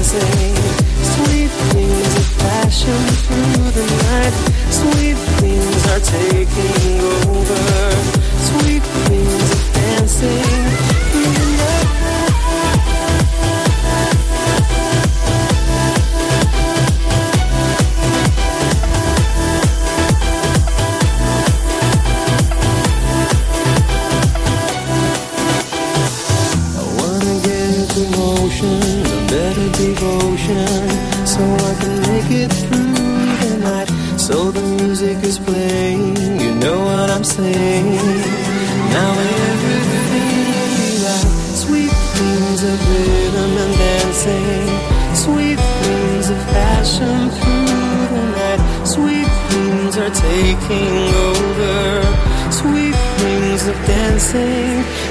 dancing. Sweet things of passion through the night. Sweet things are taking over. Sweet things of dancing through the night. A better devotion, so I can make it through the night. So the music is playing, you know what I'm saying. Now everything will be right. Sweet things of rhythm and dancing. Sweet things of passion through the night. Sweet things are taking over. Sweet things of dancing.